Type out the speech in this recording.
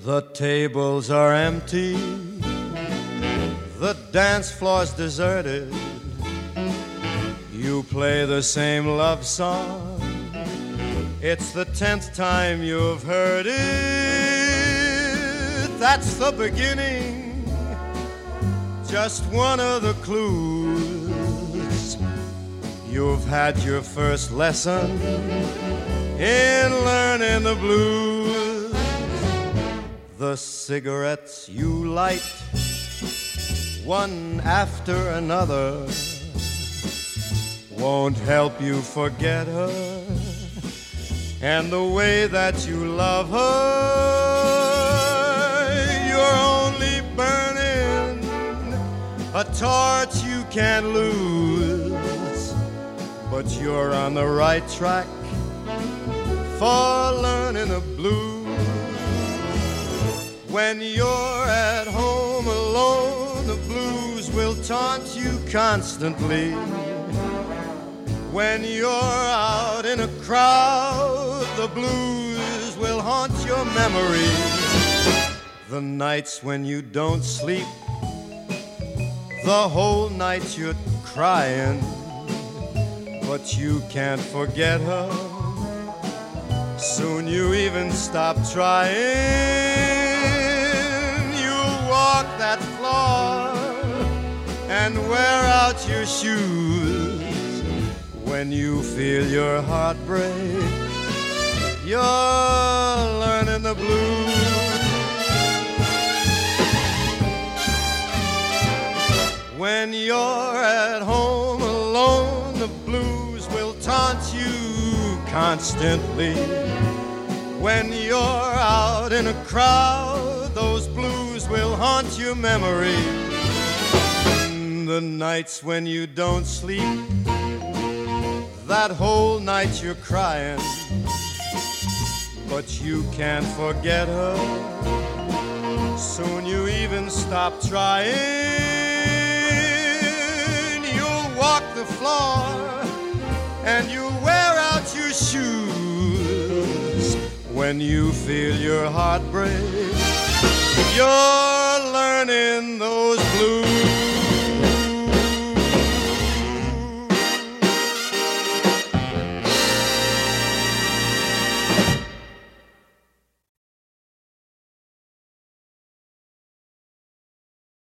The tables are empty, the dance floor's deserted. You play the same love song, it's the 10th time you've heard it. That's the beginning, just one of the clues. You've had your first lesson in learning the blues. The cigarettes you light, one after another, won't help you forget her and the way that you love her. You're only burning a torch you can't lose, but you're on the right track for learning the blues. When you're at home alone, the blues will taunt you constantly. When you're out in a crowd, the blues will haunt your memory. The nights when you don't sleep, the whole night you're crying, but you can't forget her. Soon you even stop trying. Walk that floor and wear out your shoes. When you feel your heart break, you're learning the blues. When you're at home alone, the blues will taunt you constantly. When you're out in a crowd, those blues will haunt your memory. The nights when you don't sleep, that whole night you're crying, but you can't forget her. Soon you even stop trying. You'll walk the floor and you'll wear out your shoes. When you feel your heart break, you're learning those blues.